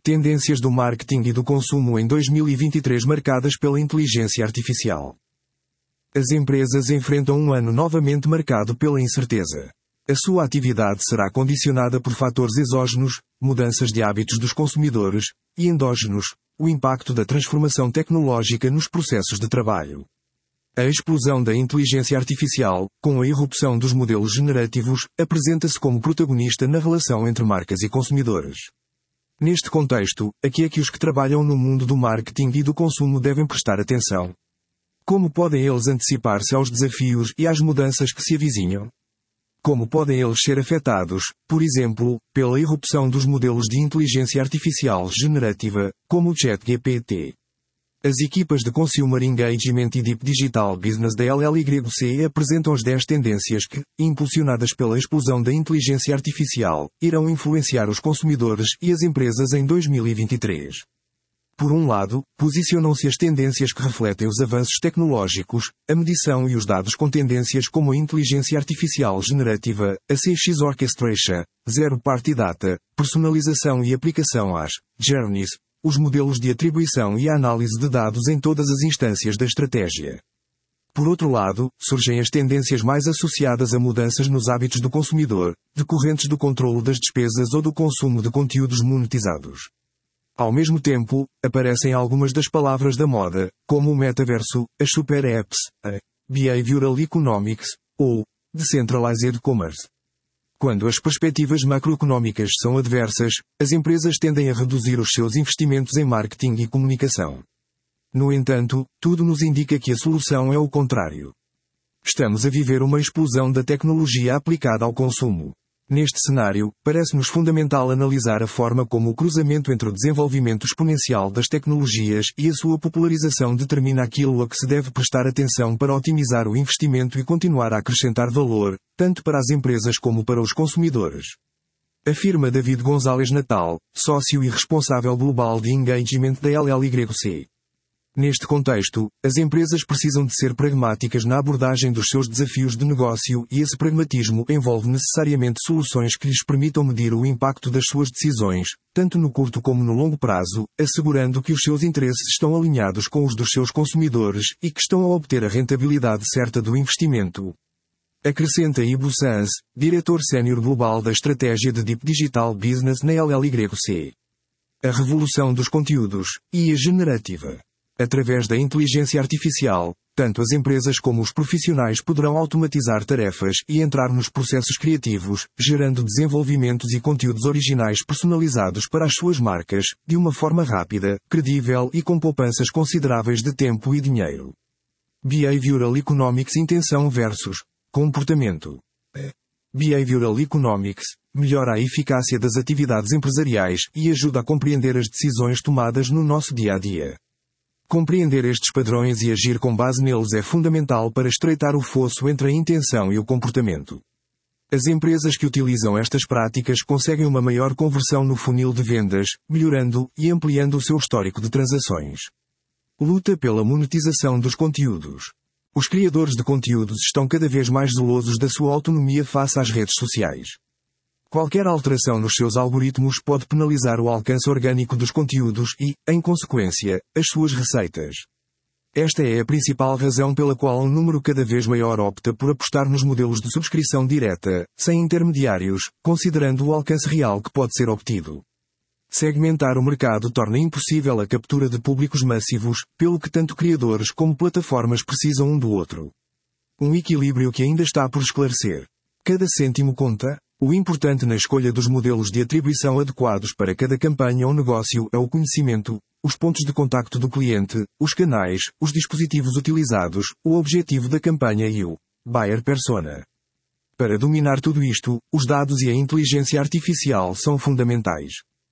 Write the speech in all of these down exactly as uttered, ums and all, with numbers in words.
Tendências do marketing e do consumo em dois mil e vinte e três marcadas pela inteligência artificial. As empresas enfrentam um ano novamente marcado pela incerteza. A sua atividade será condicionada por fatores exógenos, mudanças de hábitos dos consumidores, e endógenos, o impacto da transformação tecnológica nos processos de trabalho. A explosão da inteligência artificial, com a irrupção dos modelos generativos, apresenta-se como protagonista na relação entre marcas e consumidores. Neste contexto, a que é que os que trabalham no mundo do marketing e do consumo devem prestar atenção? Como podem eles antecipar-se aos desafios e às mudanças que se avizinham? Como podem eles ser afetados, por exemplo, pela irrupção dos modelos de inteligência artificial generativa, como o ChatGPT? As equipas de Consumer Engagement e Deep Digital Business da L L Y C apresentam as dez tendências que, impulsionadas pela explosão da inteligência artificial, irão influenciar os consumidores e as empresas em dois mil e vinte e três. Por um lado, posicionam-se as tendências que refletem os avanços tecnológicos, a medição e os dados com tendências como a inteligência artificial generativa, a C X Orchestration, Zero Party Data, personalização e aplicação às journeys, os modelos de atribuição e a análise de dados em todas as instâncias da estratégia. Por outro lado, surgem as tendências mais associadas a mudanças nos hábitos do consumidor, decorrentes do controlo das despesas ou do consumo de conteúdos monetizados. Ao mesmo tempo, aparecem algumas das palavras da moda, como o metaverso, as super apps, a behavioral economics, ou decentralized commerce. Quando as perspectivas macroeconómicas são adversas, as empresas tendem a reduzir os seus investimentos em marketing e comunicação. No entanto, tudo nos indica que a solução é o contrário. Estamos a viver uma explosão da tecnologia aplicada ao consumo. Neste cenário, parece-nos fundamental analisar a forma como o cruzamento entre o desenvolvimento exponencial das tecnologias e a sua popularização determina aquilo a que se deve prestar atenção para otimizar o investimento e continuar a acrescentar valor, tanto para as empresas como para os consumidores. Afirma David Gonzalez Natal, sócio e responsável global de engagement da L L Y C. Neste contexto, as empresas precisam de ser pragmáticas na abordagem dos seus desafios de negócio e esse pragmatismo envolve necessariamente soluções que lhes permitam medir o impacto das suas decisões, tanto no curto como no longo prazo, assegurando que os seus interesses estão alinhados com os dos seus consumidores e que estão a obter a rentabilidade certa do investimento. Acrescenta Ibo Sanz, diretor sénior global da estratégia de Deep Digital Business na L L Y C. A revolução dos conteúdos, I A generativa. Através da inteligência artificial, tanto as empresas como os profissionais poderão automatizar tarefas e entrar nos processos criativos, gerando desenvolvimentos e conteúdos originais personalizados para as suas marcas, de uma forma rápida, credível e com poupanças consideráveis de tempo e dinheiro. Behavioral Economics Intenção versus Comportamento. Behavioral Economics melhora a eficácia das atividades empresariais e ajuda a compreender as decisões tomadas no nosso dia a dia. Compreender estes padrões e agir com base neles é fundamental para estreitar o fosso entre a intenção e o comportamento. As empresas que utilizam estas práticas conseguem uma maior conversão no funil de vendas, melhorando e ampliando o seu histórico de transações. Luta pela monetização dos conteúdos. Os criadores de conteúdos estão cada vez mais zelosos da sua autonomia face às redes sociais. Qualquer alteração nos seus algoritmos pode penalizar o alcance orgânico dos conteúdos e, em consequência, as suas receitas. Esta é a principal razão pela qual um número cada vez maior opta por apostar nos modelos de subscrição direta, sem intermediários, considerando o alcance real que pode ser obtido. Segmentar o mercado torna impossível a captura de públicos massivos, pelo que tanto criadores como plataformas precisam um do outro. Um equilíbrio que ainda está por esclarecer. Cada cêntimo conta. O importante na escolha dos modelos de atribuição adequados para cada campanha ou negócio é o conhecimento, os pontos de contacto do cliente, os canais, os dispositivos utilizados, o objetivo da campanha e o buyer persona. Para dominar tudo isto, os dados e a inteligência artificial são fundamentais.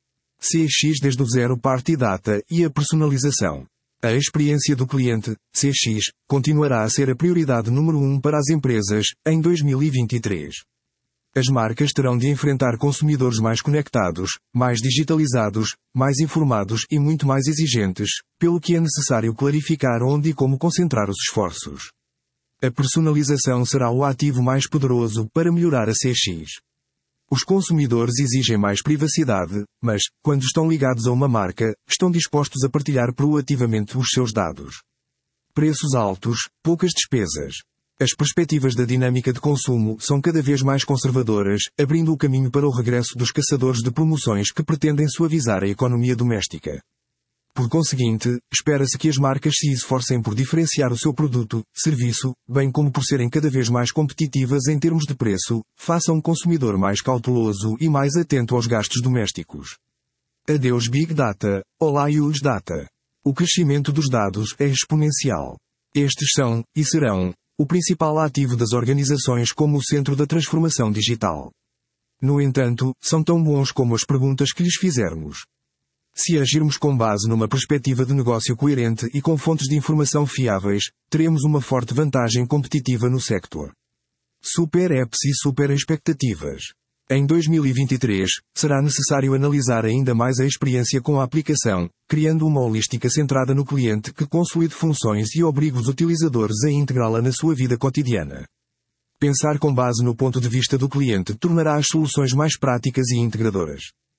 C X desde o Zero Party Data e a personalização. A experiência do cliente, C X, continuará a ser a prioridade número um para as empresas, em dois mil e vinte e três. As marcas terão de enfrentar consumidores mais conectados, mais digitalizados, mais informados e muito mais exigentes, pelo que é necessário clarificar onde e como concentrar os esforços. A personalização será o ativo mais poderoso para melhorar a C X. Os consumidores exigem mais privacidade, mas, quando estão ligados a uma marca, estão dispostos a partilhar proativamente os seus dados. Preços altos, poucas despesas. As perspectivas da dinâmica de consumo são cada vez mais conservadoras, abrindo o caminho para o regresso dos caçadores de promoções que pretendem suavizar a economia doméstica. Por conseguinte, espera-se que as marcas se esforcem por diferenciar o seu produto, serviço, bem como por serem cada vez mais competitivas em termos de preço, face a um consumidor mais cauteloso e mais atento aos gastos domésticos. Adeus Big Data, olá Huge Data. O crescimento dos dados é exponencial. Estes são, e serão, o principal ativo das organizações como o centro da transformação digital. No entanto, são tão bons como as perguntas que lhes fizermos. Se agirmos com base numa perspectiva de negócio coerente e com fontes de informação fiáveis, teremos uma forte vantagem competitiva no sector. Super apps e super expectativas. Em dois mil e vinte e três, será necessário analisar ainda mais a experiência com a aplicação, criando uma holística centrada no cliente que consolide funções e obrigue os utilizadores a integrá-la na sua vida cotidiana. Pensar com base no ponto de vista do cliente tornará as soluções mais práticas e integradoras.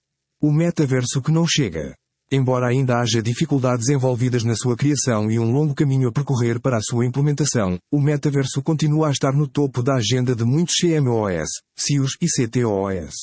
O metaverso que não chega. Embora ainda haja dificuldades envolvidas na sua criação e um longo caminho a percorrer para a sua implementação, o metaverso continua a estar no topo da agenda de muitos C M O S, C I Os e C T O S.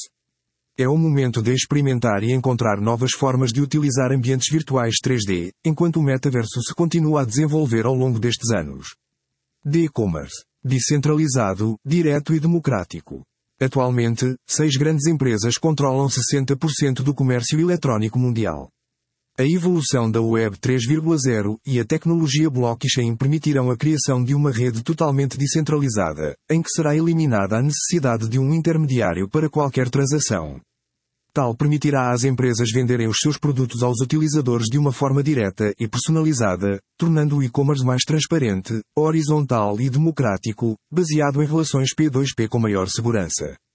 É o momento de experimentar e encontrar novas formas de utilizar ambientes virtuais três D, enquanto o metaverso se continua a desenvolver ao longo destes anos. D-commerce. Descentralizado, direto e democrático. Atualmente, seis grandes empresas controlam sessenta por cento do comércio eletrónico mundial. A evolução da Web três ponto zero e a tecnologia blockchain permitirão a criação de uma rede totalmente descentralizada, em que será eliminada a necessidade de um intermediário para qualquer transação. Tal permitirá às empresas venderem os seus produtos aos utilizadores de uma forma direta e personalizada, tornando o e-commerce mais transparente, horizontal e democrático, baseado em relações P dois P com maior segurança.